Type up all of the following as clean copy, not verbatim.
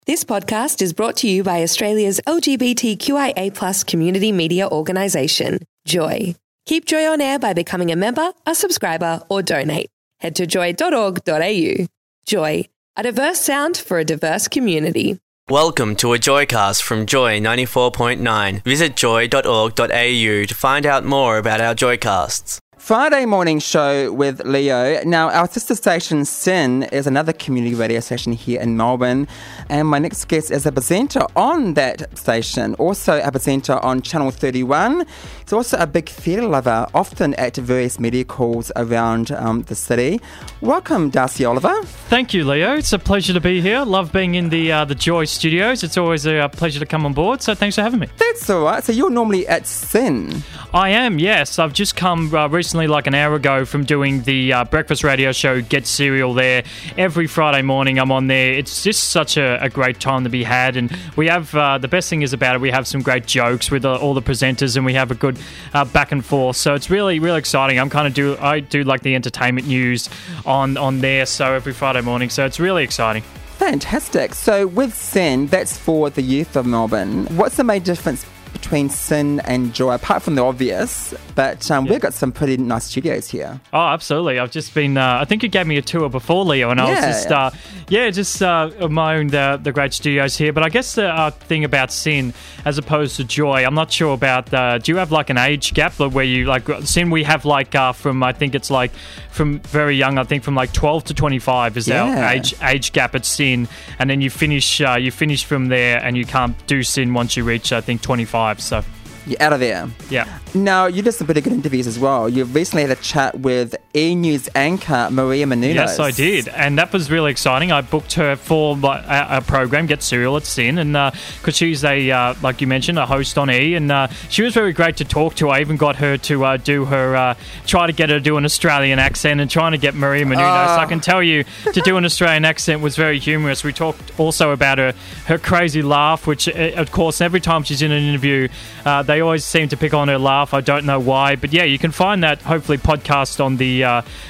This podcast is brought to you by Australia's LGBTQIA+ community media organisation, Joy. Keep Joy on air by becoming a member, a subscriber, or donate. Head to joy.org.au. Joy, a diverse sound for a diverse community. Welcome to a Joycast from Joy 94.9. Visit joy.org.au to find out more about our Joycasts. Friday morning show with Leo. Now, our sister station, SYN, is another community radio station here in Melbourne. And my next guest is a presenter on that station, also a presenter on Channel 31. He's also a big theatre lover, often at various media calls around the city. Welcome, Darcy Oliver. Thank you, Leo. It's a pleasure to be here. Love being in the Joy studios. It's always a pleasure to come on board, so thanks for having me. That's all right. So you're normally at SYN. I am, yes. I've just come recently, like an hour ago, from doing the breakfast radio show Get Serial there. Every Friday morning I'm on there. It's just such a great time to be had, and we have the best thing is about it, we have some great jokes with all the presenters, and we have a good back and forth, so it's really exciting. I do like the entertainment news on there, so every Friday morning, so it's really exciting. Fantastic. So with SYN, that's for the youth of Melbourne. What's the main difference between SYN and Joy, apart from the obvious, but we've got some pretty nice studios here. Oh, absolutely. I've just been, I think you gave me a tour before, Leo, and I was just admiring the great studios here. But I guess the thing about SYN as opposed to Joy, I'm not sure about, do you have like an age gap where you, like, SYN we have like from, I think it's like from very young, I think from like 12 to 25 is our age gap at SYN, and then you finish from there, and you can't do SYN once you reach, I think, 25. So you're out of there. Yeah. Now, you did some pretty good interviews as well. You recently had a chat with E-News anchor Maria Menounos. Yes, I did. And that was really exciting. I booked her for a program, Get Serial at SYN, and because she's like you mentioned, a host on E, and she was very great to talk to. I even got her to do her, try to get her to do an Australian accent, and trying to get Maria Menounos. I can tell you, to do an Australian accent was very humorous. We talked also about her crazy laugh, which, of course, every time she's in an interview, they always seem to pick on her laugh. I don't know why, but yeah, you can find that hopefully podcast on the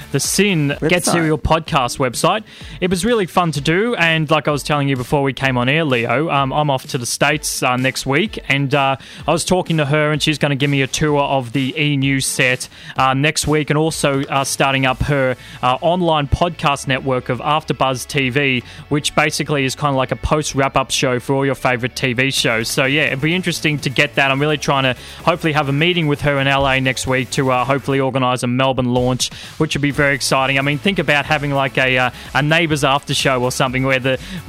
SYN Get Serial podcast website. It was really fun to do, and like I was telling you before we came on air, Leo, I'm off to the States next week, and I was talking to her, and she's going to give me a tour of the E-News set next week, and also starting up her online podcast network of AfterBuzz TV, which basically is kind of like a post-wrap-up show for all your favourite TV shows. So yeah, it'd be interesting to get that. I'm really trying to hopefully have a meeting with her in LA next week to hopefully organise a Melbourne launch, which would be very exciting. I mean, think about having like a Neighbours after show or something where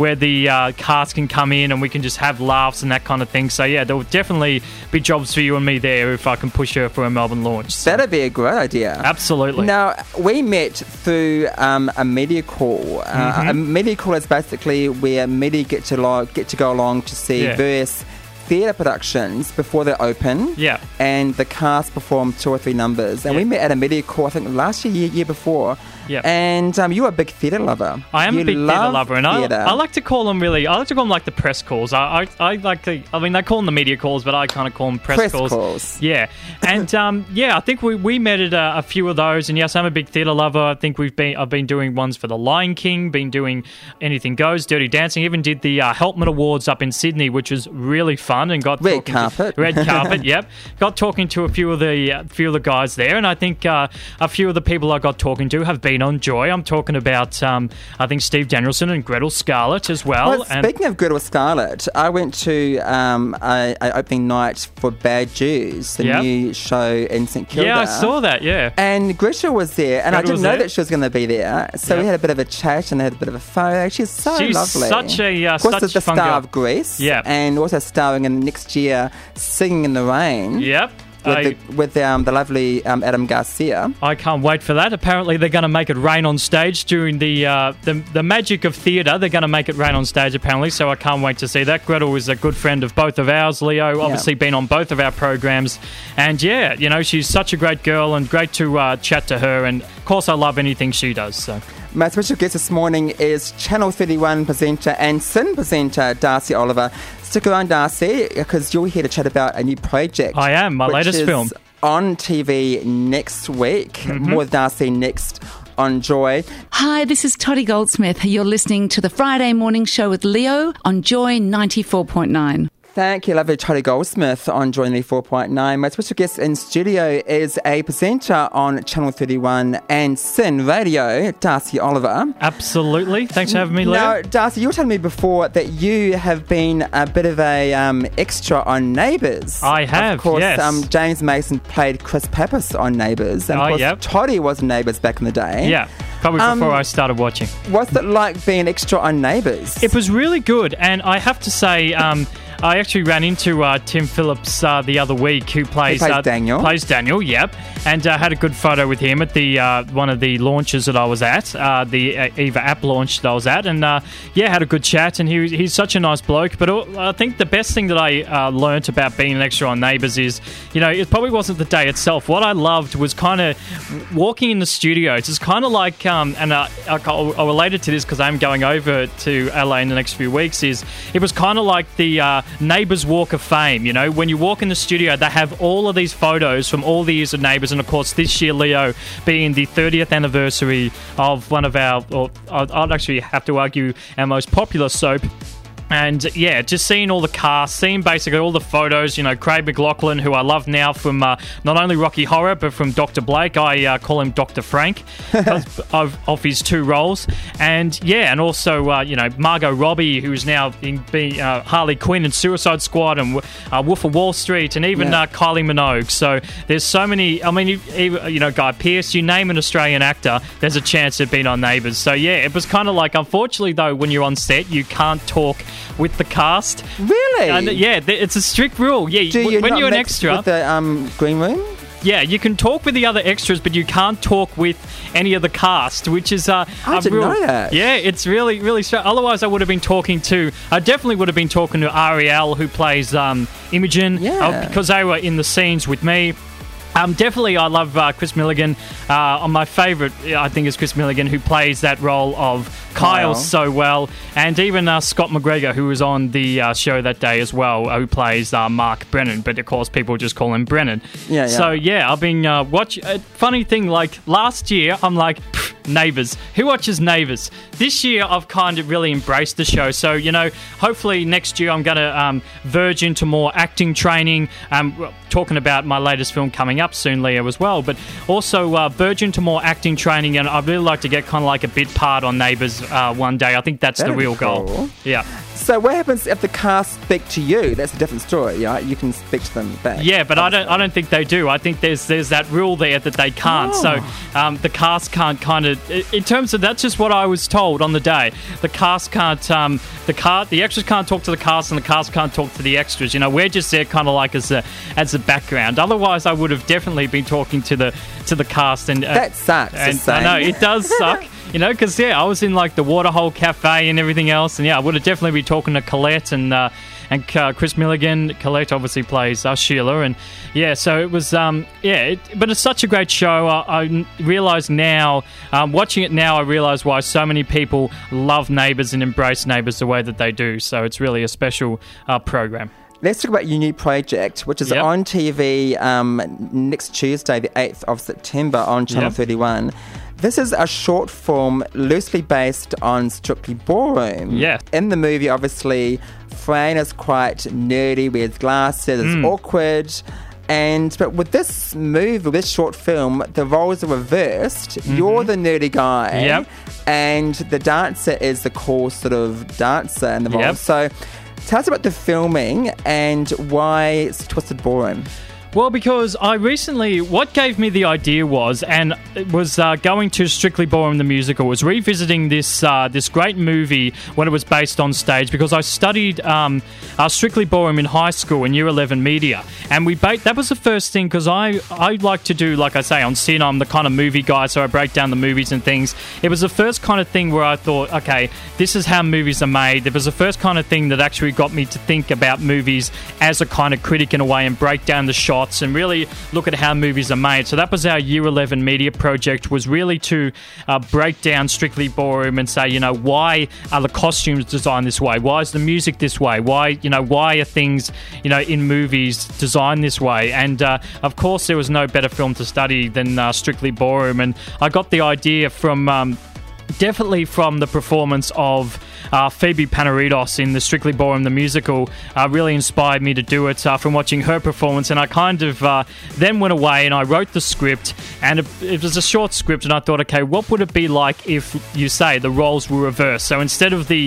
the cast can come in and we can just have laughs and that kind of thing. So yeah, there will definitely be jobs for you and me there if I can push her for a Melbourne launch. So. That'd be a great idea. Absolutely. Now, we met through a media call. A media call is basically where media get to go along to see various theatre productions before they open, and the cast perform 2 or 3 numbers. And we met at a media call, I think last year before. And you're a big theatre lover. I am a big theatre lover, and I like to call them like the press calls. I mean, they call them the media calls, but I kind of call them press calls. Yeah, and I think we met at a few of those. And yes, I'm a big theatre lover. I think I've been doing ones for The Lion King, been doing Anything Goes, Dirty Dancing. Even did the Helpman Awards up in Sydney, which was really fun, and got red carpet. Yep, got talking to a few of the guys there, and I think a few of the people I got talking to have been on Joy. I'm talking about I think Steve Danielson and Gretel Scarlett as well. Speaking of Gretel Scarlett, I went to a opening night for Bad Jews, the new show in St Kilda. Yeah, I saw that. Yeah, and Gretel was there, and I didn't know that she was going to be there. So we had a bit of a chat and had a bit of a photo. She's lovely. Such a of course, such the fun star girl. of Grease. Yeah, and also starring in next year Singing in the Rain. Yep. With the lovely Adam Garcia. I can't wait for that. Apparently they're going to make it rain on stage during the magic of theatre. They're going to make it rain on stage apparently, so I can't wait to see that. Gretel is a good friend of both of ours. Leo obviously been on both of our programs, and she's such a great girl and great to chat to her, and of course I love anything she does. So my special guest this morning is Channel 31 presenter and SYN presenter Darcy Oliver. Stick around, Darcy, because you're here to chat about a new project. I am, my latest film. On TV next week. More with Darcy next on Joy. Hi, this is Toddy Goldsmith. You're listening to the Friday Morning Show with Leo on Joy 94.9. Thank you, lovely Toddy Goldsmith on Joy 94.9. My special guest in studio is a presenter on Channel 31 and Sin Radio, Darcy Oliver. Absolutely. Thanks for having me, Leo. Now, Darcy, you were telling me before that you have been a bit of a extra on Neighbours. I have, of course, yes. James Mason played Chris Pappas on Neighbours. And of course, yep. Toddy was Neighbours back in the day. Yeah, probably before I started watching. What's it like being extra on Neighbours? It was really good, and I have to say... I actually ran into Tim Phillips the other week, who plays Daniel. Plays Daniel, yep, and had a good photo with him at the one of the launches that I was at, the Eva app launch that I was at, and had a good chat. And he's such a nice bloke. But I think the best thing that I learnt about being an extra on Neighbours is, it probably wasn't the day itself. What I loved was kind of walking in the studio. It's kind of like, I'll relate it to this because I'm going over to LA in the next few weeks. It was kind of like the Neighbours Walk of Fame. When you walk in the studio, they have all of these photos from all the years of Neighbours, and of course this year, Leo, being the 30th anniversary of one of our, or I'd actually have to argue, our most popular soap. And just seeing all the cast, seeing basically all the photos, Craig McLachlan, who I love now from not only Rocky Horror, but from Dr. Blake. I call him Dr. Frank of his two roles. And also, Margot Robbie, who's now in Harley Quinn and Suicide Squad and Wolf of Wall Street, and even Kylie Minogue. So there's so many, Guy Pearce, you name an Australian actor, there's a chance they've been on Neighbours. So it was kind of like, unfortunately though, when you're on set, you can't talk with the cast. Really? It's a strict rule. Yeah, when you're an extra with the green room. Yeah, you can talk with the other extras, but you can't talk with any of the cast, which is I didn't know that. Yeah, it's really, really strange. Otherwise, I definitely would have been talking to Ariel, who plays Imogen, because they were in the scenes with me. Definitely, I love Chris Milligan. My favourite, I think, is Chris Milligan, who plays that role of Kyle so well. And even Scott McGregor, who was on the show that day as well, who plays Mark Brennan. But, of course, people just call him Brennan. Yeah. So, I've been watching... funny thing, like, last year, I'm like... Neighbours. Who watches Neighbours? This year, I've kind of really embraced the show. So, hopefully next year I'm going to verge into more acting training. Talking about my latest film coming up soon, Leo, as well. But also verge into more acting training. And I'd really like to get kind of like a bit part on Neighbours one day. I think that's the real goal. Yeah. So what happens if the cast speak to you? That's a different story, right? You can speak to them back. Yeah, but I don't think they do. I think there's that rule there that they can't. So the cast can't kind of... In terms of... That's just what I was told on the day. The cast can't... The extras can't talk to the cast, and the cast can't talk to the extras. We're just there kind of like as a background. Otherwise, I would have definitely been talking to the cast. And that sucks. And I know, it does suck. Because, I was in, like, the Waterhole Cafe and everything else, and, I would have definitely been talking to Colette and Chris Milligan. Colette obviously plays Sheila, and, so it was, but it's such a great show. I realise now, watching it now, I realise why so many people love Neighbours and embrace Neighbours the way that they do, so it's really a special program. Let's talk about your new project, which is on TV next Tuesday, the 8th of September on Channel 31. This is a short film loosely based on Strictly Ballroom. Yeah. In the movie, obviously, Fran is quite nerdy, wears glasses, it's awkward. But with this movie, this short film, the roles are reversed. Mm-hmm. You're the nerdy guy, and the dancer is the cool sort of dancer in the role. So tell us about the filming and why it's Twisted Ballroom. Well, because what gave me the idea was going to Strictly Ballroom the musical, was revisiting this great movie when it was based on stage, because I studied Strictly Ballroom in high school in Year 11 Media, and that was the first thing, because I like to do, like I say, on Sin, I'm the kind of movie guy, so I break down the movies and things. It was the first kind of thing where I thought, okay, this is how movies are made. It was the first kind of thing that actually got me to think about movies as a kind of critic in a way and break down the shot plots and really look at how movies are made. So that was our Year 11 media project, was really to break down Strictly Ballroom and say, why are the costumes designed this way? Why is the music this way? Why are things, in movies designed this way? And of course, there was no better film to study than Strictly Ballroom. And I got the idea from definitely from the performance of Phoebe Panaritos in the Strictly Ballroom the musical. Really inspired me to do it from watching her performance, and I kind of then went away and I wrote the script, and it was a short script, and I thought, okay, what would it be like if you say the roles were reversed? So instead of the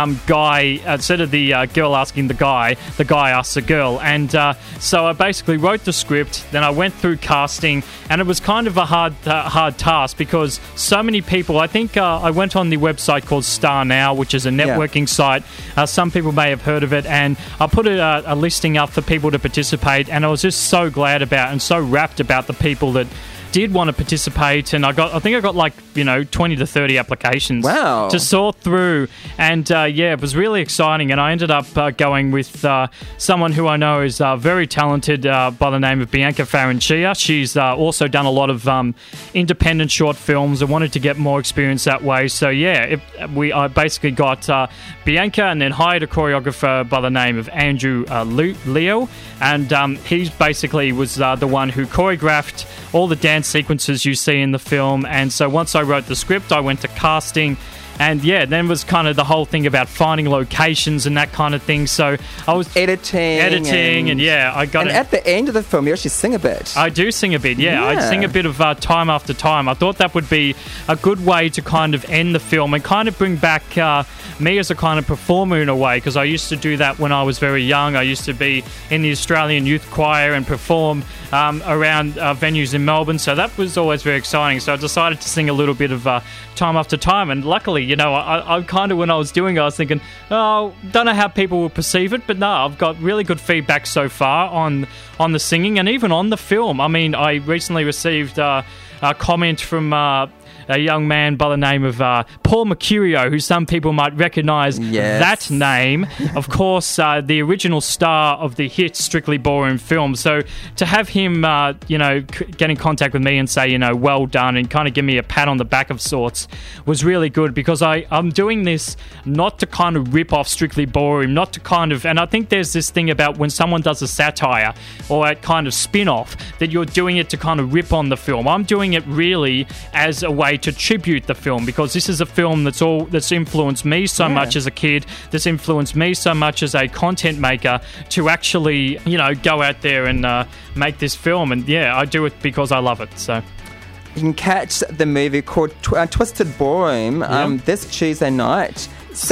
girl asking the guy asks the girl, and so I basically wrote the script, then I went through casting, and it was kind of a hard task because so many people. I think I went on the website called Star Now, which is a networking site. Some people may have heard of it, and I put a listing up for people to participate, and I was just so glad about and so rapt about the people that did want to participate, and I think I got like 20 to 30 applications to sort through, and it was really exciting, and I ended up going with someone who I know is very talented by the name of Bianca Farancia. She's also done a lot of independent short films and wanted to get more experience that way. So I basically got Bianca and then hired a choreographer by the name of Andrew Leo, and he basically was the one who choreographed all the dance sequences you see in the film. And so once I wrote the script, I went to casting, and then was kind of the whole thing about finding locations and that kind of thing. So I was editing and I got it. And at the end of the film, you actually sing a bit. I do sing a bit, I sing a bit of Time After Time. I thought that would be a good way to kind of end the film and kind of bring back me as a kind of performer in a way, because I used to do that when I was very young. I used to be in the Australian Youth Choir and perform around venues in Melbourne, so that was always very exciting. So I decided to sing a little bit of Time After Time, and luckily, I kind of, when I was doing it, I was thinking, don't know how people will perceive it, but no, I've got really good feedback so far on the singing and even on the film. I mean, I recently received a comment from a young man by the name of Paul Mercurio, who some people might recognise that name. Of course, the original star of the hit Strictly Ballroom film. So to have him, get in contact with me and say, well done, and kind of give me a pat on the back of sorts was really good, because I'm doing this not to kind of rip off Strictly Ballroom, not to kind of, and I think there's this thing about when someone does a satire or a kind of spin-off, that you're doing it to kind of rip on the film. I'm doing it really as a way to tribute the film, because this is a film that's influenced me so much as a kid, that's influenced me so much as a content maker to actually, go out there and make this film. And I do it because I love it. So you can catch the movie called Twisted Ballroom this Tuesday night,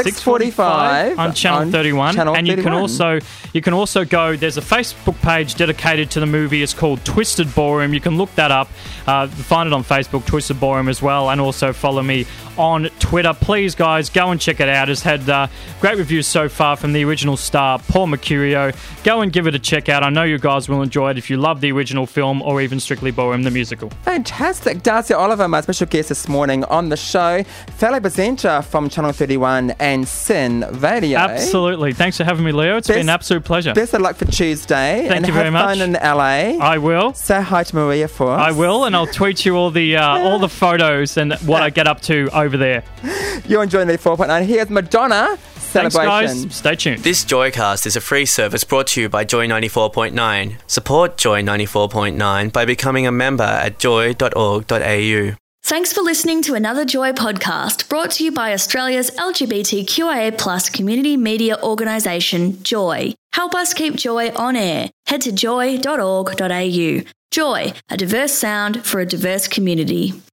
6:45 on Channel 31. And you can also go, there's a Facebook page dedicated to the movie. It's called Twisted Ballroom. You can look that up, find it on Facebook, Twisted Ballroom as well, and also follow me on Twitter. Please, guys, go and check it out. It's had great reviews so far from the original star, Paul Mercurio. Go and give it a check out. I know you guys will enjoy it if you love the original film or even Strictly Ballroom, the musical. Fantastic. Darcy Oliver, my special guest this morning on the show, fellow presenter from Channel 31 and Sin Radio. Absolutely. Thanks for having me, Leo. It's been an absolute pleasure. Best of luck for Tuesday. Thank you very much. And have fun in LA. I will. Say hi to Maria for us. I will, and I'll tweet you all the photos and what I get up to over there. You're enjoying the 4.9. Here's Madonna. Thanks, guys. Stay tuned. This Joycast is a free service brought to you by Joy 94.9. Support Joy 94.9 by becoming a member at joy.org.au. Thanks for listening to another Joy podcast brought to you by Australia's LGBTQIA+ community media organisation, Joy. Help us keep Joy on air. Head to joy.org.au. Joy, a diverse sound for a diverse community.